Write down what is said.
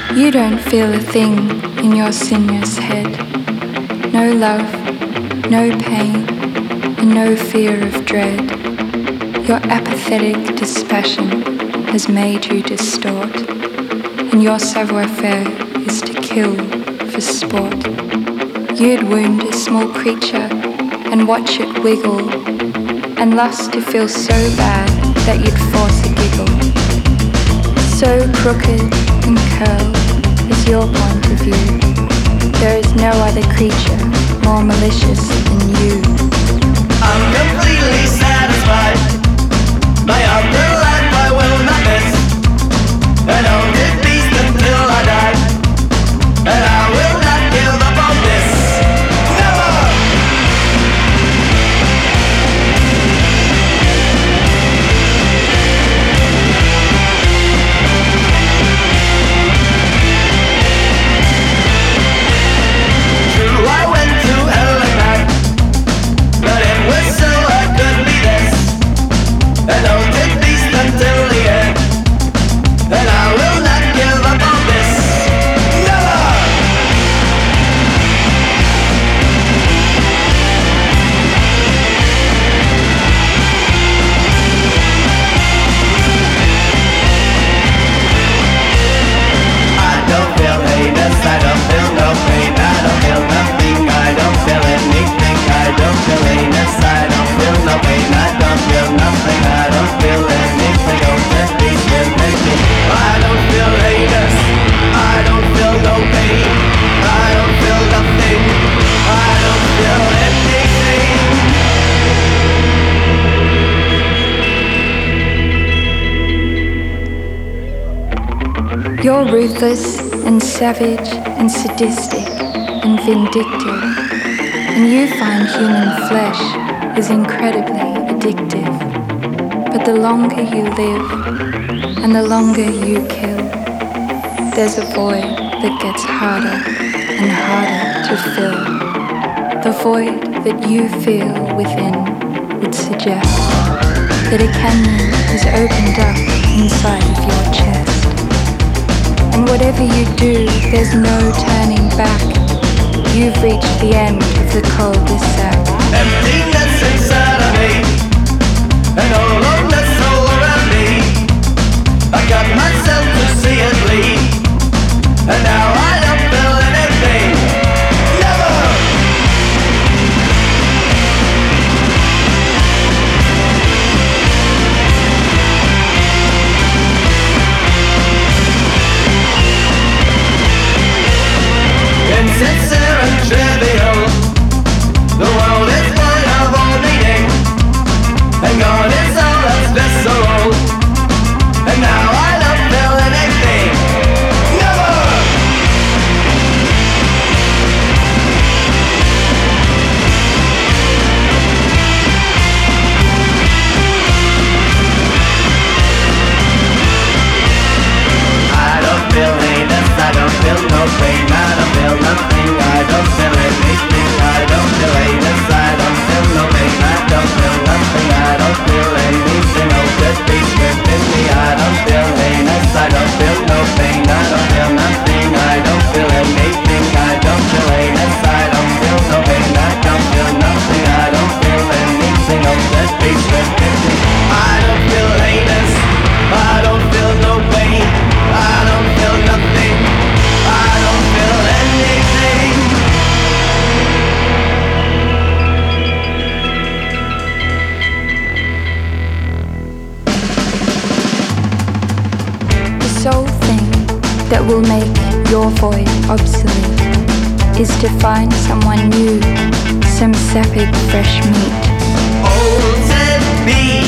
You don't feel a thing in your sinuous head. No love, no pain, and no fear of dread. Your apathetic dispassion has made you distort, and your savoir-faire is to kill for sport. You'd wound a small creature and watch it wiggle, and lust to feel so bad that you'd force a giggle. So crooked and curled is your point of view. There is no other creature more malicious than you. I'm completely satisfied. My afterlife I will not miss. An oldest beast until I die. And I will not give up on this. Never! True, I went to hell and back, but it was so I could be this. An oldest beast until the end. And I will not give up on this. Never! I don't feel heinous, I don't feel no pain, I don't feel nothing, I don't feel anything, I don't feel heinous, I don't feel no pain, I don't feel nothing, I don't feel anything, oh just be with me. I don't feel heinous, I don't feel no pain, I don't feel nothing, I don't feel anything. You're ruthless and savage and sadistic and vindictive, and you find human flesh is incredibly addictive. But the longer you live and the longer you kill, there's a void that gets harder and harder to fill. The void that you feel within would suggest that a canyon is opened up inside of your chest. And whatever you do, there's no turning back. You've reached the end of the cul-de-sac. Emptiness inside of me, and all aloneness all around me. I got myself to see it bleed, and now I don't feel anything. Never! Insincere and trivial, the world is void of all meaning, and God is all that's visceral, and now I don't feel anything. Never! I don't feel heinous, I don't feel no pain, I don't feel nothing, I don't feel anything, I don't feel heinous, I don't feel no pain, I don't feel nothing, I don't feel anything, oh just be within me. I don't feel heinous, I don't feel no pain, I don't feel nothing, I don't feel anything, I don't feel heinous, I don't feel no pain, I don't feel nothing, I don't feel anything, oh just be within me. I don't feel heinous, I don't feel no pain, I don't feel nothing, I don't feel anything. The sole thing that will make your void obsolete is to find someone new, some sapid fresh meat. Old Ted B.